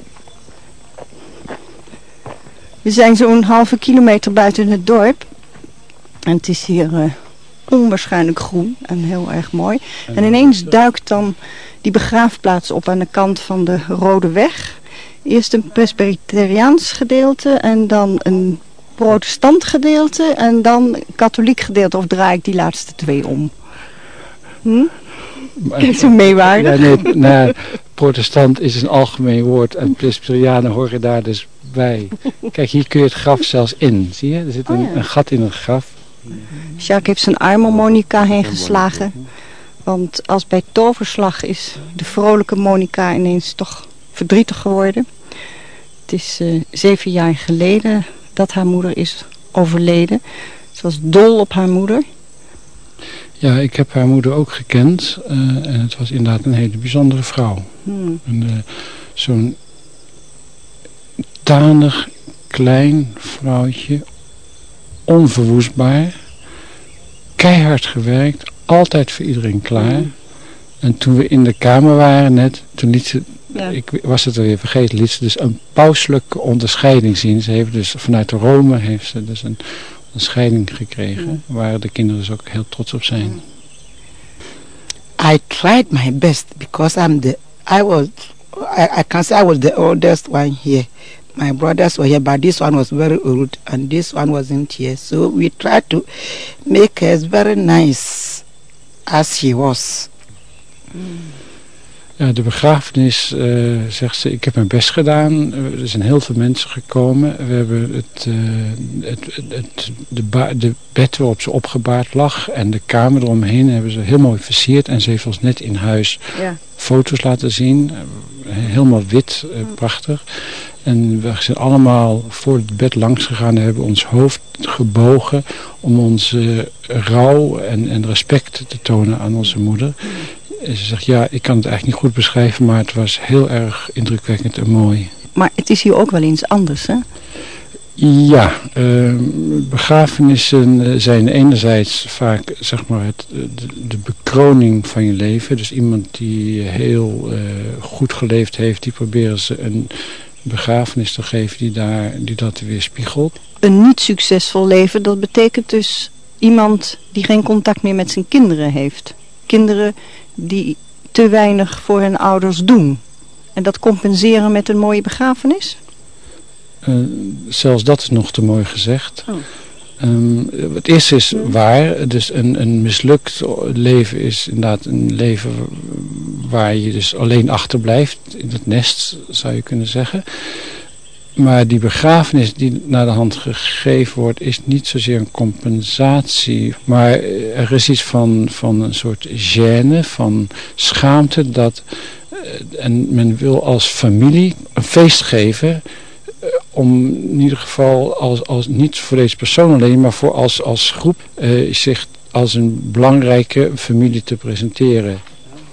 We zijn zo'n halve kilometer buiten het dorp. En het is hier uh, onwaarschijnlijk groen en heel erg mooi. En, en ineens duikt dan die begraafplaats op aan de kant van de Rode Weg. Eerst een Presbyteriaans gedeelte en dan een protestant gedeelte en dan een katholiek gedeelte. Of draai ik die laatste twee om? Hm? Kijk zo meewaardig. Ja, nee, nou, protestant is een algemeen woord en Presbyterianen horen daar dus bij. Kijk, hier kun je het graf zelfs in. Zie je? Er zit een, oh ja. een gat in het graf. Jacques heeft zijn arm om Monica heen geslagen. Want als bij toverslag is de vrolijke Monica ineens toch verdrietig geworden. Het is uh, zeven jaar geleden dat haar moeder is overleden. Ze was dol op haar moeder. Ja, ik heb haar moeder ook gekend. Uh, en het was inderdaad een hele bijzondere vrouw. Hmm. Uh, Zo'n tanig, klein vrouwtje. Onverwoestbaar. Keihard gewerkt. Altijd voor iedereen klaar. Hmm. En toen we in de kamer waren net, toen liet ze, ja. ik was het alweer vergeten, liet ze dus een pauselijke onderscheiding zien. Ze heeft dus vanuit Rome heeft ze dus een onderscheiding gekregen, mm. waar de kinderen dus ook heel trots op zijn. I tried my best because I'm the, I was, I, I can say I was the oldest one here. My brothers were here, but this one was very old and this one wasn't here. So we tried to make her very nice as she was. Ja, de begrafenis, uh, zegt ze, ik heb mijn best gedaan. Er zijn heel veel mensen gekomen. We hebben het, uh, het, het, het de, ba- de bed waarop ze opgebaard lag en de kamer eromheen hebben ze heel mooi versierd. En ze heeft ons net in huis ja. foto's laten zien. Helemaal wit, uh, prachtig. En we zijn allemaal voor het bed langs gegaan en hebben ons hoofd gebogen om onze rouw en, en respect te tonen aan onze moeder. En ze zegt, ja, ik kan het eigenlijk niet goed beschrijven, maar het was heel erg indrukwekkend en mooi. Maar het is hier ook wel eens anders, hè? Ja, uh, begrafenissen zijn enerzijds vaak, zeg maar, het, de, de bekroning van je leven. Dus iemand die heel uh, goed geleefd heeft, die proberen ze een begrafenis te geven die, daar, die dat weer spiegelt. Een niet succesvol leven, dat betekent dus iemand die geen contact meer met zijn kinderen heeft. Kinderen die te weinig voor hun ouders doen. En dat compenseren met een mooie begrafenis? Uh, zelfs dat is nog te mooi gezegd. Oh. Um, het eerste is waar. Dus een, een mislukt leven is inderdaad een leven waar je dus alleen achterblijft. In het nest zou je kunnen zeggen. Maar die begrafenis die naar de hand gegeven wordt is niet zozeer een compensatie. Maar er is iets van, van een soort gêne, van schaamte. Dat, en men wil als familie een feest geven. Om in ieder geval, als, als, niet voor deze persoon alleen, maar voor als, als groep uh, zich als een belangrijke familie te presenteren.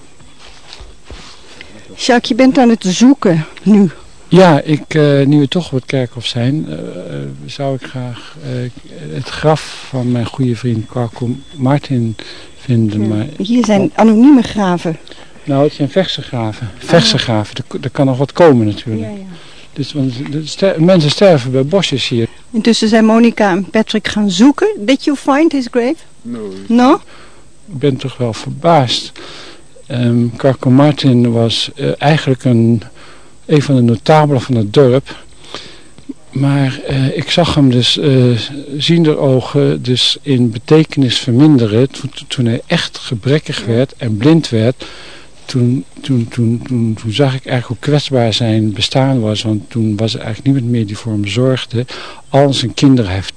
Jacques, je bent aan het zoeken nu. Ja, ik, uh, nu we toch op het kerkhof zijn, uh, zou ik graag uh, het graf van mijn goede vriend Carco Martin vinden. Ja. Maar hier zijn anonieme graven. Nou, het zijn verse graven. Verse graven, er, er kan nog wat komen natuurlijk. Ja, ja. Dus, want de ster- mensen sterven bij bosjes hier. Intussen zijn Monica en Patrick gaan zoeken. Did you find his grave? No. No? Ik ben toch wel verbaasd. Um, Carco Martin was uh, eigenlijk een, een van de notabelen van het dorp. Maar uh, ik zag hem dus uh, ziender ogen dus in betekenis verminderen. Toen, toen hij echt gebrekkig werd en blind werd. Toen, toen, toen, toen, toen zag ik eigenlijk hoe kwetsbaar zijn bestaan was. Want toen was er eigenlijk niemand meer die voor hem zorgde. Al zijn kinderen heeft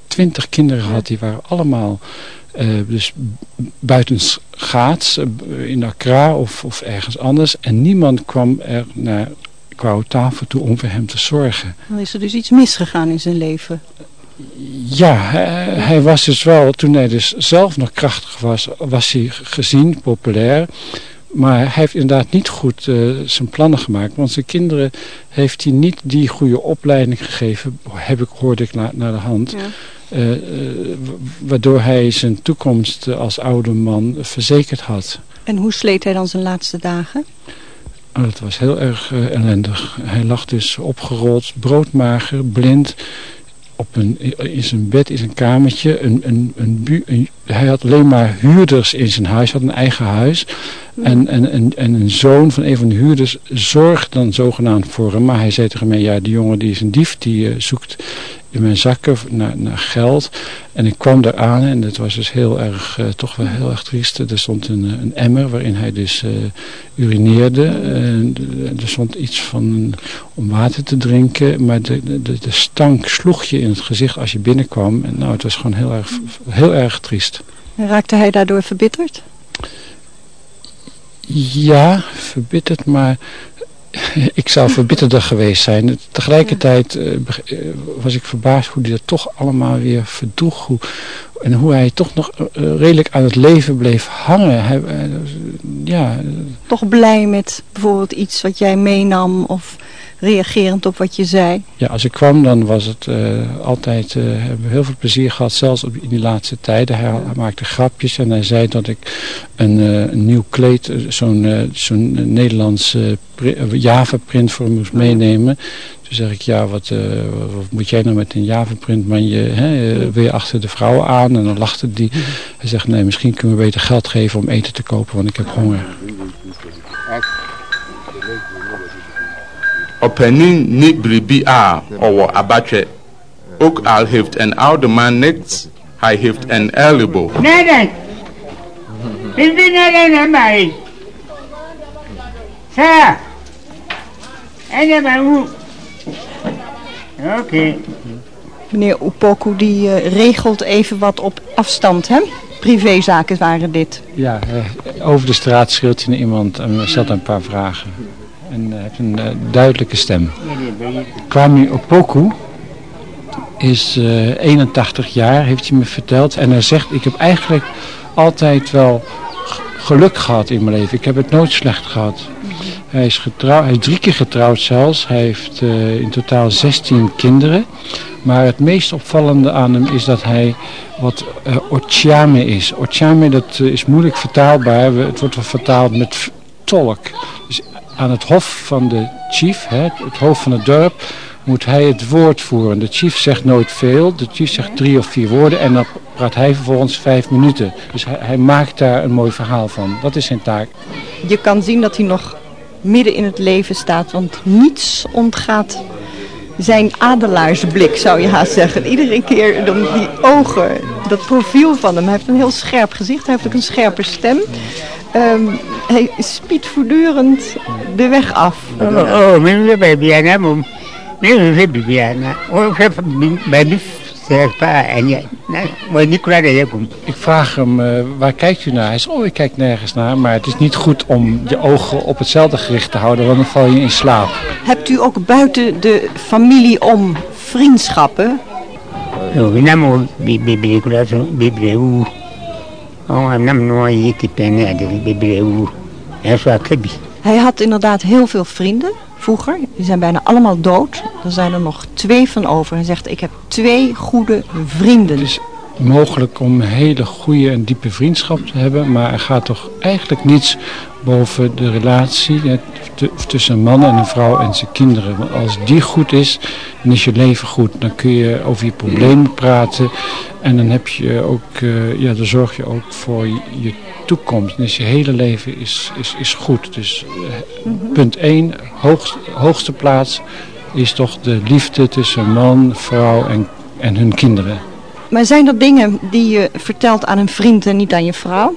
twintig kinderen gehad, die waren allemaal uh, dus buitenschaats, uh, in Accra of, of ergens anders. En niemand kwam er naar KwaUtafu toe om voor hem te zorgen. Dan is er dus iets misgegaan in zijn leven. Ja, hij, hij was dus wel, toen hij dus zelf nog krachtig was, was hij gezien, populair. Maar hij heeft inderdaad niet goed uh, zijn plannen gemaakt. Want zijn kinderen heeft hij niet die goede opleiding gegeven, heb ik, hoorde ik na, naar de hand. Ja. Uh, uh, waardoor hij zijn toekomst uh, als oude man verzekerd had. En hoe sleet hij dan zijn laatste dagen? Oh, dat was heel erg uh, ellendig. Hij lag dus opgerold, broodmager, blind. Op een, in zijn bed, in zijn kamertje. Een, een, een bu- een, hij had alleen maar huurders in zijn huis. Hij had een eigen huis. Mm. En, en, en, en een zoon van een van de huurders zorgde dan zogenaamd voor hem. Maar hij zei tegen mij, ja, die jongen die is een dief. Die uh, zoekt in mijn zakken naar, naar geld. En ik kwam daar aan en het was dus heel erg, uh, toch wel heel erg triest. Er stond een, een emmer waarin hij dus uh, urineerde. Uh, er stond iets van om water te drinken. Maar de, de, de stank sloeg je in het gezicht als je binnenkwam. En nou, het was gewoon heel erg, heel erg triest. En raakte hij daardoor verbitterd? Ja, verbitterd, maar ik zou verbitterder geweest zijn. Tegelijkertijd uh, was ik verbaasd hoe hij dat toch allemaal weer verdroeg. Hoe, en hoe hij toch nog uh, redelijk aan het leven bleef hangen. Hij, uh, ja. Toch blij met bijvoorbeeld iets wat jij meenam of reagerend op wat je zei? Ja, als ik kwam dan was het uh, altijd, uh, hebben we heel veel plezier gehad, zelfs op, in die laatste tijden. Hij, hij maakte grapjes en hij zei dat ik een, uh, een nieuw kleed, uh, zo'n uh, zo'n Nederlands uh, pri- Java-print voor hem moest meenemen. Toen zeg ik, ja, wat, uh, wat moet jij nou met een Java-print, man, je, hè, uh, wil je achter de vrouwen aan? En dan lachte hij. Hij zegt, nee, misschien kunnen we beter geld geven om eten te kopen, want ik heb honger. Opening ni bribi a owo abatwe. Ook al heeft een oude man niks, hij heeft een elleboog. Nee, nee. Ik ben niet naar mij. Sa. En dan maar hoe. Oké. Meneer Opoku die uh, regelt even wat op afstand, hè? Privézaken waren dit. Ja, uh, over de straat schreeuwt hij naar iemand en stelt een paar vragen. En uh, heeft een uh, duidelijke stem. Kwame Opoku is uh, eenentachtig jaar, heeft hij me verteld. En hij zegt, ik heb eigenlijk altijd wel g- geluk gehad in mijn leven. Ik heb het nooit slecht gehad. Hij is, getrouw, hij is drie keer getrouwd zelfs. Hij heeft uh, in totaal zestien kinderen. Maar het meest opvallende aan hem is dat hij wat uh, Ochame is. Ochame, dat uh, is moeilijk vertaalbaar. Het wordt wel vertaald met tolk. Dus aan het hof van de chief, hè, het hoofd van het dorp, moet hij het woord voeren. De chief zegt nooit veel. De chief zegt drie of vier woorden en dan praat hij vervolgens vijf minuten. Dus hij, hij maakt daar een mooi verhaal van. Dat is zijn taak. Je kan zien dat hij nog midden in het leven staat, want niets ontgaat zijn adelaarsblik, zou je haast zeggen. Iedere keer dan die ogen, dat profiel van hem. Hij heeft een heel scherp gezicht, hij heeft ook een scherpe stem. Um, hij spiedt voortdurend de weg af. Oh, oh, mijn lieve Biana, mijn lieve Biana. Oh, mijn lief, zeg pa, en ja, maar niet klaar dat je komt. Ik vraag hem, uh, waar kijkt u naar? Hij zegt, oh, ik kijk nergens naar, maar het is niet goed om je ogen op hetzelfde gericht te houden, want dan val je in slaap. Hebt u ook buiten de familie om vriendschappen? Oh, we namen Bibli, Bibli, oeh. Oh, ik nam nooit hier te pennen, dat Bibli, oeh. Dat is wel kribbie. Hij had inderdaad heel veel vrienden vroeger. Die zijn bijna allemaal dood. Er zijn er nog twee van over. Hij zegt, ik heb twee goede vrienden. Het is mogelijk om een hele goede en diepe vriendschap te hebben, maar er gaat toch eigenlijk niets boven de relatie tussen een man en een vrouw en zijn kinderen. Want als die goed is, dan is je leven goed. Dan kun je over je problemen praten en dan heb je ook, uh, ja, dan zorg je ook voor je, je toekomst. Dus je hele leven is, is, is goed. Dus uh, punt één, hoogst, hoogste plaats is toch de liefde tussen man, vrouw en, en hun kinderen. Maar zijn er dingen die je vertelt aan een vriend en niet aan je vrouw?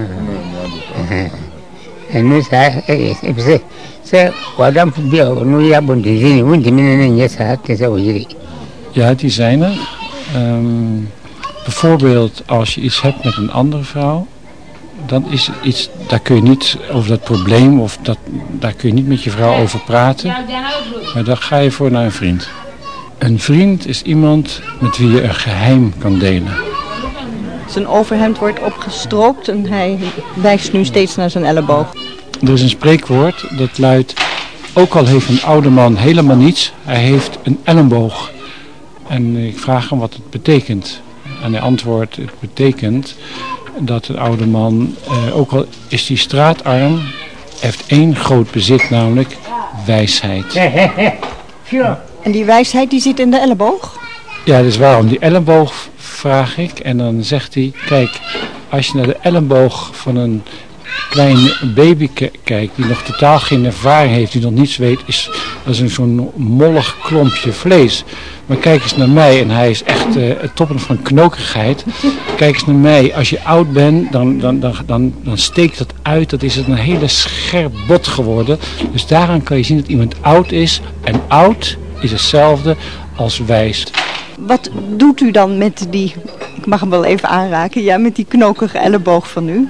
En nu zei ik, ze wat dan voor nu ja, want die zien, want die mensen niet zeggen, het is ook jullie. Ja, die zijn er. Um, bijvoorbeeld als je iets hebt met een andere vrouw, dan is het iets, daar kun je niet over dat probleem of dat, daar kun je niet met je vrouw over praten. Maar dan ga je voor naar een vriend. Een vriend is iemand met wie je een geheim kan delen. Zijn overhemd wordt opgestroopt en hij wijst nu steeds naar zijn elleboog. Er is een spreekwoord dat luidt, ook al heeft een oude man helemaal niets, hij heeft een elleboog. En ik vraag hem wat het betekent. En hij antwoordt, het betekent dat een oude man, eh, ook al is hij straatarm, heeft één groot bezit, namelijk wijsheid. En die wijsheid die zit in de elleboog? Ja, dus waarom die elleboog, vraag ik. En dan zegt hij, kijk, als je naar de elleboog van een kleine baby k- kijkt, die nog totaal geen ervaring heeft, die nog niets weet, is dat is zo'n mollig klompje vlees. Maar kijk eens naar mij, en hij is echt uh, het toppen van knokerigheid. Kijk eens naar mij, als je oud bent, dan, dan, dan, dan, dan steekt dat uit, dat is het een hele scherp bot geworden. Dus daaraan kan je zien dat iemand oud is, en oud is hetzelfde als wijs. Wat doet u dan met die, ik mag hem wel even aanraken, ja, met die knokige elleboog van u?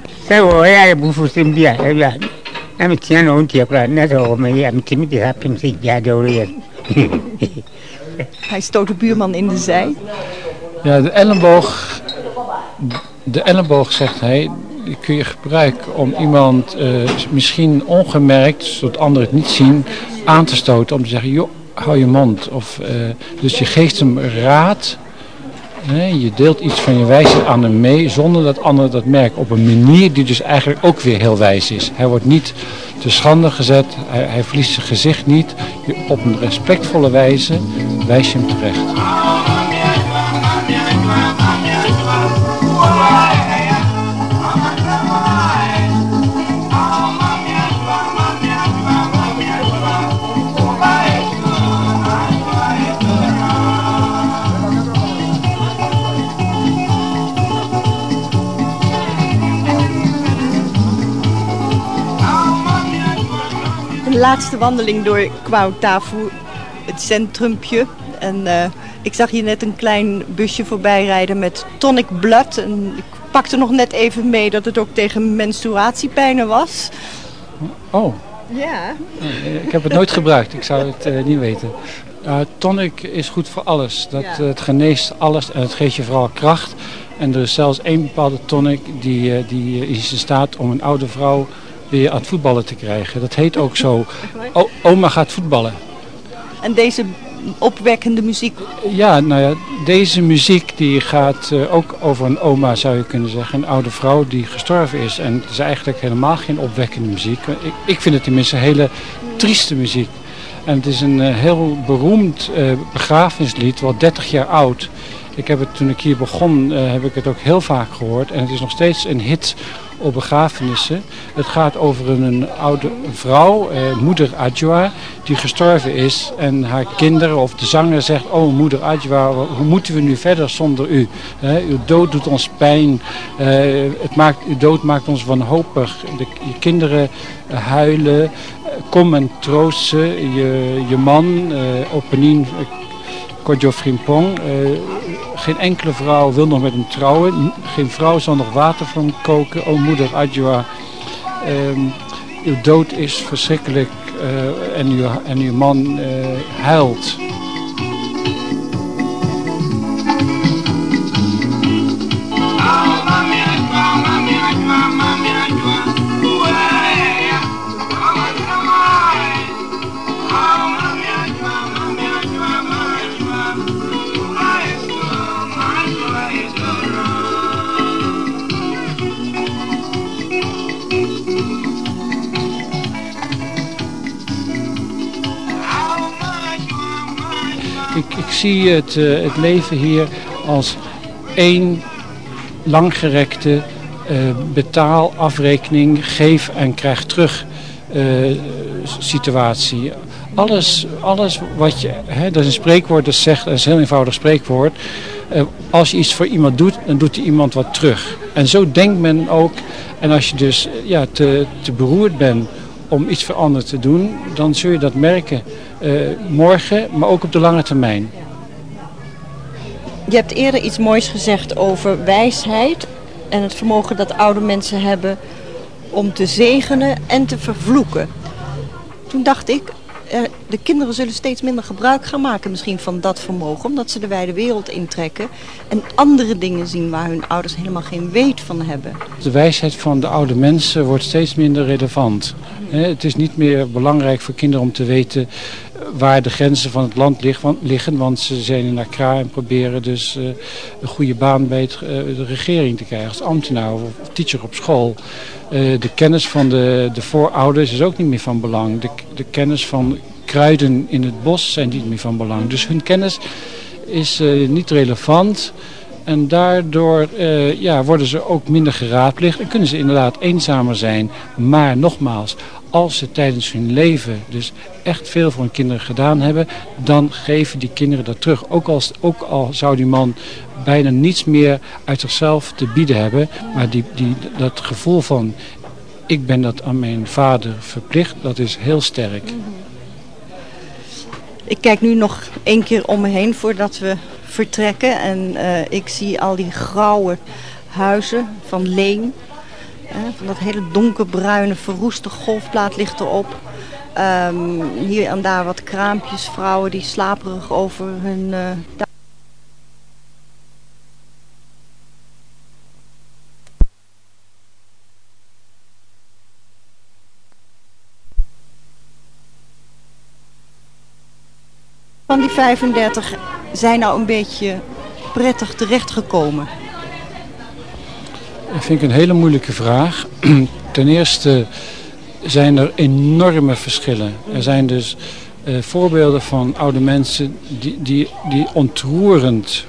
Hij stoot de buurman in de zij. Ja, de elleboog, de elleboog, zegt hij, die kun je gebruiken om iemand uh, misschien ongemerkt, zodat anderen het niet zien, aan te stoten. Om te zeggen, joh, hou je mond. Of, uh, dus je geeft hem raad. Nee, je deelt iets van je wijsheid aan hem mee, zonder dat anderen dat merken. Op een manier die dus eigenlijk ook weer heel wijs is. Hij wordt niet te schande gezet, hij, hij verliest zijn gezicht niet. Op een respectvolle wijze wijs je hem terecht. De laatste wandeling door Kwautafu, het centrumpje. En uh, ik zag hier net een klein busje voorbij rijden met tonic blood. En ik pakte nog net even mee dat het ook tegen menstruatiepijnen was. Oh. Ja. Ik heb het nooit gebruikt, ik zou het uh, niet weten. Uh, tonic is goed voor alles. Dat, ja. uh, het geneest alles en het geeft je vooral kracht. En er is zelfs één bepaalde tonic die, uh, die is in staat om een oude vrouw weer aan het voetballen te krijgen. Dat heet ook zo. O, oma gaat voetballen. En deze opwekkende muziek? Ja, nou ja, deze muziek die gaat uh, ook over een oma, zou je kunnen zeggen. Een oude vrouw die gestorven is. En het is eigenlijk helemaal geen opwekkende muziek. Ik, ik vind het tenminste hele trieste muziek. En het is een uh, heel beroemd uh, begrafenislied, wel dertig jaar oud. Ik heb het toen ik hier begon, uh, heb ik het ook heel vaak gehoord. En het is nog steeds een hit op begrafenissen. Het gaat over een, een oude vrouw, eh, moeder Adjoa, die gestorven is. En haar kinderen of de zanger zegt, oh moeder Adjoa, hoe moeten we nu verder zonder u? Eh, uw dood doet ons pijn. Eh, het maakt, uw dood maakt ons wanhopig. De, je kinderen uh, huilen. Kom en troost ze. Je, je man, uh, Openin Kodjo Frimpong. Uh, geen enkele vrouw wil nog met hem trouwen. Geen vrouw zal nog water voor hem koken. O moeder Adjoa, um, uw dood is verschrikkelijk uh, en, uw, en uw man uh, huilt. Ik, ik zie het, uh, het leven hier als één langgerekte uh, betaalafrekening, geef en krijg terug uh, situatie. Alles, alles wat je, hè, dat is een spreekwoord dat zegt, dat is een heel eenvoudig spreekwoord. Uh, als je iets voor iemand doet, dan doet die iemand wat terug. En zo denkt men ook. En als je dus ja, te, te beroerd bent om iets voor anderen te doen, dan zul je dat merken uh, morgen, maar ook op de lange termijn. Je hebt eerder iets moois gezegd over wijsheid en het vermogen dat oude mensen hebben om te zegenen en te vervloeken. Toen dacht ik, eh, de kinderen zullen steeds minder gebruik gaan maken misschien van dat vermogen, omdat ze de wijde wereld intrekken en andere dingen zien waar hun ouders helemaal geen weet van hebben. De wijsheid van de oude mensen wordt steeds minder relevant. Het is niet meer belangrijk voor kinderen om te weten waar de grenzen van het land liggen, want ze zijn in Accra en proberen dus uh, een goede baan bij het, uh, de regering te krijgen als ambtenaar of teacher op school. Uh, de kennis van de, de voorouders is ook niet meer van belang. De, de kennis van kruiden in het bos zijn niet meer van belang. Dus hun kennis is uh, niet relevant. En daardoor uh, ja, worden ze ook minder geraadpleegd en kunnen ze inderdaad eenzamer zijn. Maar nogmaals, als ze tijdens hun leven dus echt veel voor hun kinderen gedaan hebben, dan geven die kinderen dat terug. Ook, als, ook al zou die man bijna niets meer uit zichzelf te bieden hebben, maar die, die, dat gevoel van ik ben dat aan mijn vader verplicht, dat is heel sterk. Ik kijk nu nog één keer om me heen voordat we vertrekken en uh, ik zie al die grauwe huizen van leem. Uh, van dat hele donkerbruine verroeste golfplaat ligt erop. Um, hier en daar wat kraampjes, vrouwen die slaperig over hun uh, van die vijfendertig zijn nou een beetje prettig terechtgekomen? Dat vind ik een hele moeilijke vraag. Ten eerste zijn er enorme verschillen. Er zijn dus uh, voorbeelden van oude mensen die, die, die ontroerend,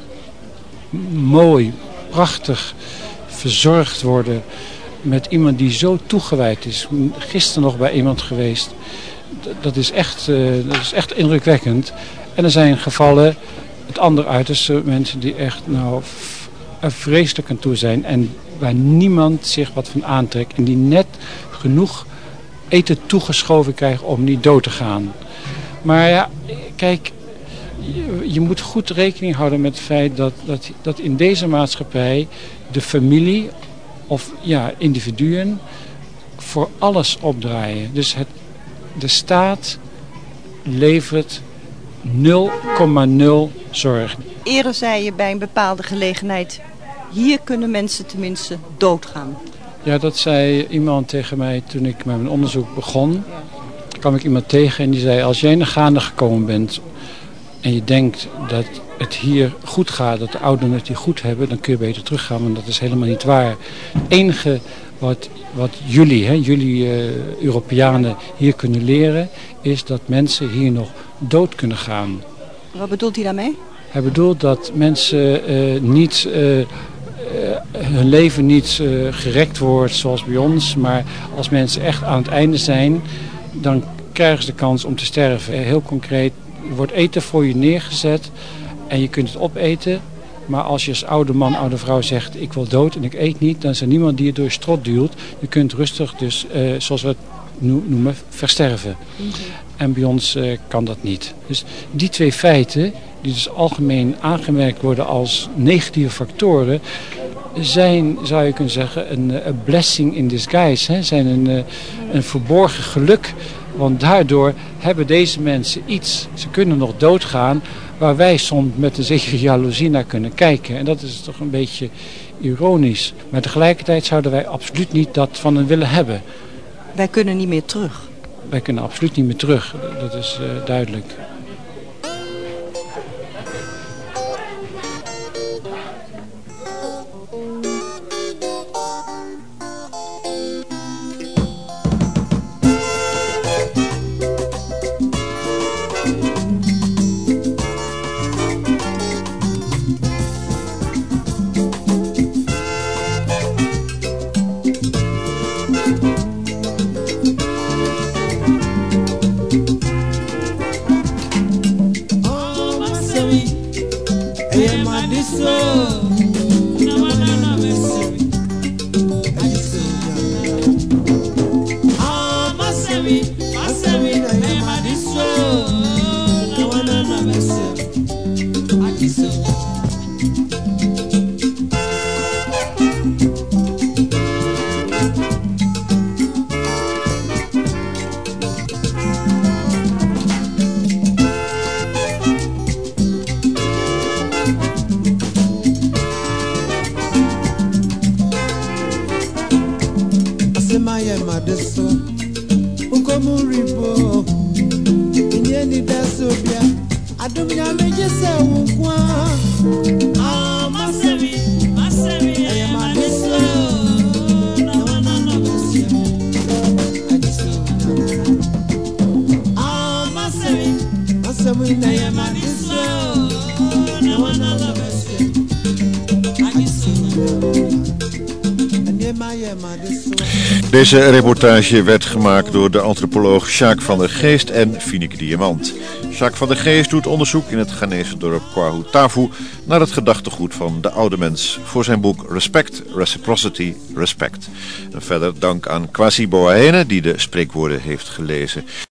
mooi, prachtig verzorgd worden met iemand die zo toegewijd is. Gisteren nog bij iemand geweest. Dat is echt, uh, dat is echt indrukwekkend. En er zijn gevallen, het andere uiterste, mensen die echt nou er vreselijk aan toe zijn en waar niemand zich wat van aantrekt en die net genoeg eten toegeschoven krijgen om niet dood te gaan. Maar ja, kijk, je, je moet goed rekening houden met het feit dat, dat, dat in deze maatschappij de familie of ja, individuen voor alles opdraaien. Dus het, de staat levert nul komma nul zorg. Eerder zei je bij een bepaalde gelegenheid, hier kunnen mensen tenminste doodgaan. Ja, dat zei iemand tegen mij toen ik met mijn onderzoek begon. Ja. Kwam ik iemand tegen en die zei, als jij naar Ghana gekomen bent en je denkt dat het hier goed gaat, dat de ouderen het hier goed hebben, dan kun je beter teruggaan, want dat is helemaal niet waar. Het enige wat, wat jullie, hè, jullie uh, Europeanen hier kunnen leren, is dat mensen hier nog dood kunnen gaan. Wat bedoelt hij daarmee? Hij bedoelt dat mensen uh, niet, uh, uh, hun leven niet uh, gerekt wordt zoals bij ons, maar als mensen echt aan het einde zijn, dan krijgen ze de kans om te sterven. Heel concreet, er wordt eten voor je neergezet en je kunt het opeten. Maar als je als oude man, oude vrouw zegt, ik wil dood en ik eet niet, dan is er niemand die je door je strot duwt. Je kunt rustig, dus, uh, zoals we het noemen, versterven. Mm-hmm. En bij ons uh, kan dat niet. Dus die twee feiten, die dus algemeen aangemerkt worden als negatieve factoren, zijn, zou je kunnen zeggen, een, een blessing in disguise. Hè? Zijn een, een verborgen geluk. Want daardoor hebben deze mensen iets, ze kunnen nog doodgaan, waar wij soms met een zekere jaloezie naar kunnen kijken. En dat is toch een beetje ironisch. Maar tegelijkertijd zouden wij absoluut niet dat van hen willen hebben. Wij kunnen niet meer terug. Wij kunnen absoluut niet meer terug, dat is uh, duidelijk. Deze reportage werd gemaakt door de antropoloog Sjaak van der Geest en Fineke Diamant. Sjaak van der Geest doet onderzoek in het Ghanese dorp KwaZulu-Natal naar het gedachtegoed van de oude mens voor zijn boek Respect, Reciprocity, Respect. En verder dank aan Kwasi Boahene die de spreekwoorden heeft gelezen.